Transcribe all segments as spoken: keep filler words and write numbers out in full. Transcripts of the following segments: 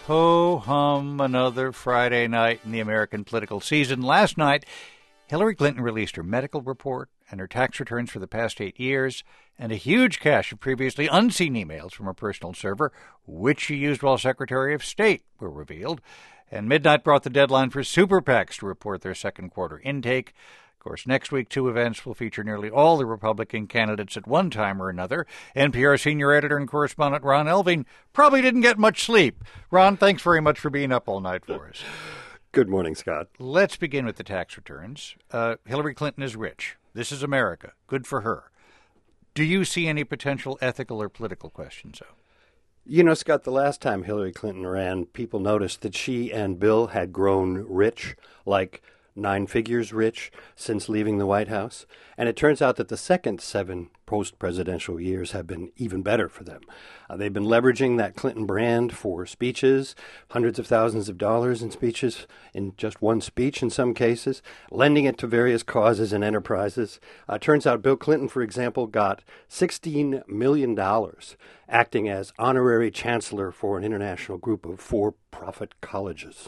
Ho-hum, another Friday night in the American political season. Last night, Hillary Clinton released her medical report and her tax returns for the past eight years, and a huge cache of previously unseen emails from her personal server, which she used while Secretary of State, were revealed. And midnight brought the deadline for super PACs to report their second quarter intake. Of course, next week, two events will feature nearly all the Republican candidates at one time or another. N P R senior editor and correspondent Ron Elving probably didn't get much sleep. Ron, thanks very much for being up all night for us. Good morning, Scott. Let's begin with the tax returns. Uh, Hillary Clinton is rich. This is America. Good for her. Do you see any potential ethical or political questions, though? You know, Scott, the last time Hillary Clinton ran, people noticed that she and Bill had grown rich, like nine figures rich, since leaving the White House. And it turns out that the second seven post-presidential years have been even better for them. Uh, they've been leveraging that Clinton brand for speeches, hundreds of thousands of dollars in speeches, in just one speech in some cases, lending it to various causes and enterprises. Uh, turns out Bill Clinton, for example, got sixteen million dollars acting as honorary chancellor for an international group of for-profit colleges.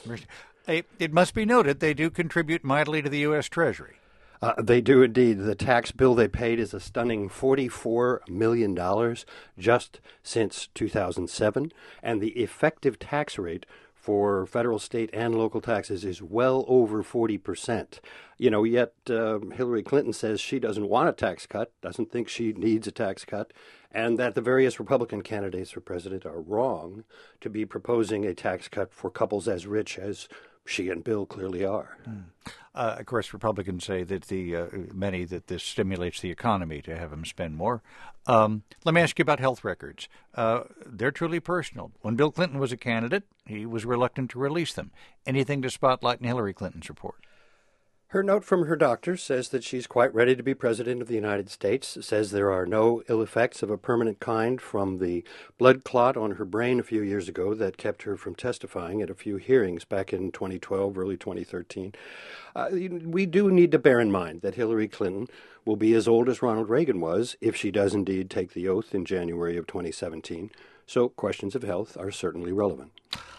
It must be noted they do contribute mightily to the U S. Treasury. Uh, they do indeed. The tax bill they paid is a stunning forty-four million dollars just since two thousand seven, and the effective tax rate for federal, state, and local taxes is well over forty percent. You know, yet uh, Hillary Clinton says she doesn't want a tax cut, doesn't think she needs a tax cut, and that the various Republican candidates for president are wrong to be proposing a tax cut for couples as rich as she and Bill clearly are. Mm. Uh, of course, Republicans say that the uh, many that this stimulates the economy to have them spend more. Um, let me ask you about health records. Uh, they're truly personal. When Bill Clinton was a candidate, he was reluctant to release them. Anything to spotlight in Hillary Clinton's report? Her note from her doctor says that she's quite ready to be president of the United States, says there are no ill effects of a permanent kind from the blood clot on her brain a few years ago that kept her from testifying at a few hearings back in twenty twelve, early twenty thirteen. Uh, we do need to bear in mind that Hillary Clinton will be as old as Ronald Reagan was if she does indeed take the oath in January of twenty seventeen. So questions of health are certainly relevant.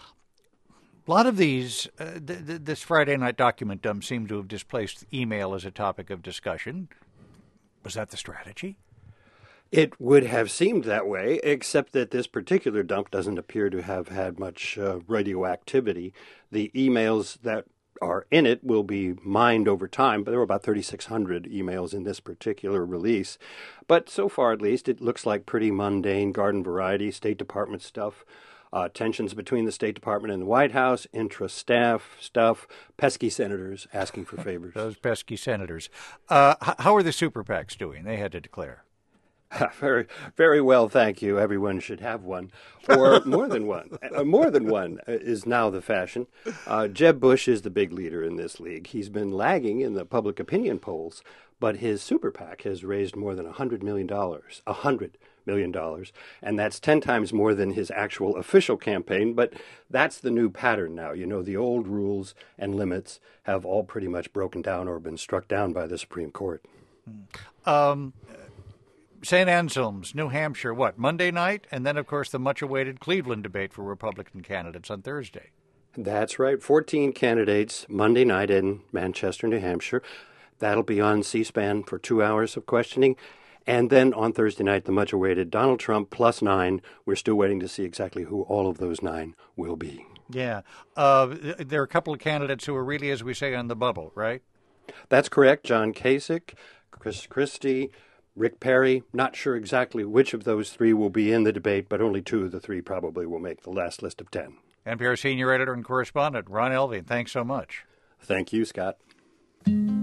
A lot of these, uh, th- th- this Friday night document dump seemed to have displaced email as a topic of discussion. Was that the strategy? It would have seemed that way, except that this particular dump doesn't appear to have had much uh, radioactivity. The emails that are in it will be mined over time, but there were about thirty-six hundred emails in this particular release. But so far, at least, it looks like pretty mundane garden variety State Department stuff. Uh, tensions between the State Department and the White House, intra-staff stuff, pesky senators asking for favors. Those pesky senators. Uh, h- how are the super PACs doing? They had to declare. very, very well, thank you. Everyone should have one, or more than one. Uh, more than one is now the fashion. Uh, Jeb Bush is the big leader in this league. He's been lagging in the public opinion polls, but his super PAC has raised more than one hundred million dollars. one hundred million dollars, and that's ten times more than his actual official campaign, but that's the new pattern now. You know, the old rules and limits have all pretty much broken down or been struck down by the Supreme Court. Um, Saint Anselm's, New Hampshire, what, Monday night? And then, of course, the much-awaited Cleveland debate for Republican candidates on Thursday. That's right. fourteen candidates Monday night in Manchester, New Hampshire. That'll be on C-SPAN for two hours of questioning. And then on Thursday night, the much-awaited Donald Trump plus nine. We're still waiting to see exactly who all of those nine will be. Yeah. Uh, there are a couple of candidates who are really, as we say, on the bubble, right? That's correct. John Kasich, Chris Christie, Rick Perry. Not sure exactly which of those three will be in the debate, but only two of the three probably will make the last list of ten. N P R senior editor and correspondent Ron Elving, thanks so much. Thank you, Scott.